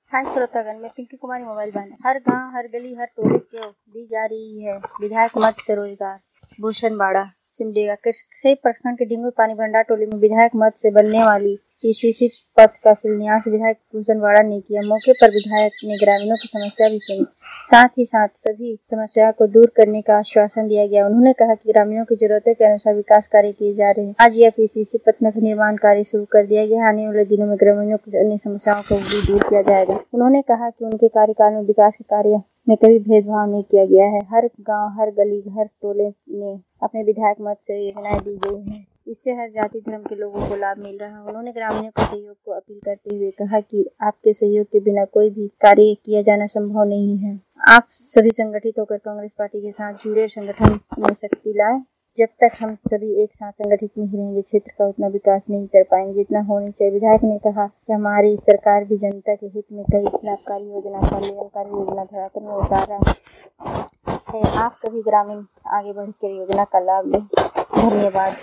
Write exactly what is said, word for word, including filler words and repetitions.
हाय श्रोतागण, मैं पिंकी कुमारी मोबाइल बहन। हर गांव, हर गली, हर टोले को दी जा रही है विधायक मद से रोजगार। भूषण बाड़ा सिमडेगा कई प्रखंड के डिंगू पानी भंडार टोली में विधायक मद से बनने वाली पीसीसी पथ का शिलान्यास विधायक भूषण बाड़ा ने किया। मौके पर विधायक ने ग्रामीणों की समस्या भी सुनी, साथ ही साथ सभी समस्याओं को दूर करने का आश्वासन दिया गया। उन्होंने कहा कि ग्रामीणों की जरूरतों के अनुसार विकास कार्य किए जा रहे हैं। आज यह पीसीसी पथ का निर्माण कार्य शुरू कर दिया गया। आने वाले दिनों में ग्रामीणों की अन्य समस्याओं को भी दूर किया जाएगा। उन्होंने कहा कि उनके कार्यकाल में विकास के कार्य में कभी भेदभाव नहीं किया गया है। हर गांव, हर गली, हर टोले में अपने विधायक मद से योजनाएं दी गई हैं। इससे हर जाति धर्म के लोगों को लाभ मिल रहा है। उन्होंने ग्रामीणों के सहयोग को अपील करते हुए कहा कि आपके सहयोग के बिना कोई भी कार्य किया जाना संभव नहीं है। आप सभी संगठित होकर कांग्रेस पार्टी के साथ जुड़े, संगठन में शक्ति लाएं। जब तक हम सभी एक साथ संगठित नहीं रहेंगे, क्षेत्र का उतना विकास नहीं कर पाएंगे जितना होना चाहिए। विधायक ने कहा कि हमारी सरकार भी जनता के हित में कई लाभकारी योजना, कल्याणकारी योजना धरातल में उतार रहा है। आप सभी ग्रामीण आगे बढ़कर योजना का लाभ लें। धन्यवाद।